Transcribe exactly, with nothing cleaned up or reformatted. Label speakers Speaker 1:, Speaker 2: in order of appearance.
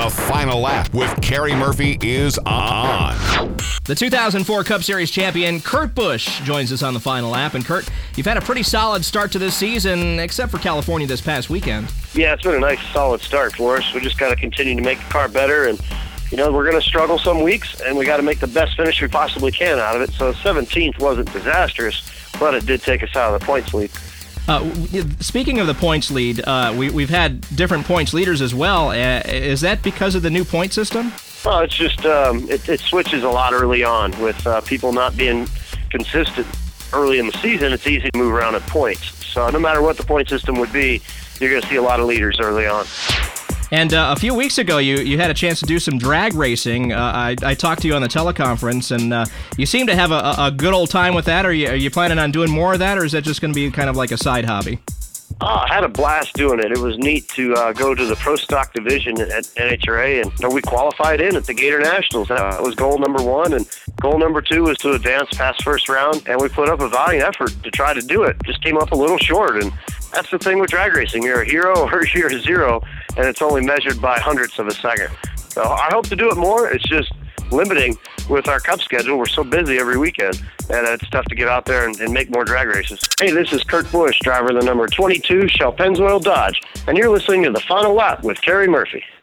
Speaker 1: The Final Lap with Kerry Murphy is on.
Speaker 2: The two thousand four Cup Series champion, Kurt Busch, joins us on The Final Lap. And Kurt, you've had a pretty solid start to this season, except for California this past weekend.
Speaker 3: Yeah, it's been a nice, solid start for us. We just got to continue to make the car better. And, you know, we're going to struggle some weeks, and we got to make the best finish we possibly can out of it. So seventeenth wasn't disastrous, but it did take us out of the points lead.
Speaker 2: Uh, speaking of the points lead, uh, we, we've had different points leaders as well. Uh, is that because of the new point system?
Speaker 3: Well, it's just um, it, it switches a lot early on with uh, people not being consistent early in the season. It's easy to move around at points. So no matter what the point system would be, you're going to see a lot of leaders early on.
Speaker 2: And uh, a few weeks ago, you, you had a chance to do some drag racing. Uh, I, I talked to you on the teleconference, and uh, you seem to have a, a good old time with that. Are you, are you planning on doing more of that, or is that just going to be kind of like a side hobby?
Speaker 3: Oh, I had a blast doing it. It was neat to uh, go to the Pro Stock division at N H R A, and you know, we qualified in at the Gator Nationals. That was goal number one, and goal number two was to advance past first round, and we put up a valiant effort to try to do it. Just came up a little short, and that's the thing with drag racing. You're a hero or you're a zero, and it's only measured by hundredths of a second. So I hope to do it more. It's just limiting with our Cup schedule. We're so busy every weekend, and it's tough to get out there and, and make more drag races. Hey, this is Kurt Busch, driver of the number twenty-two Shell Pennzoil Dodge, and you're listening to The Final Lap with Kerry Murphy.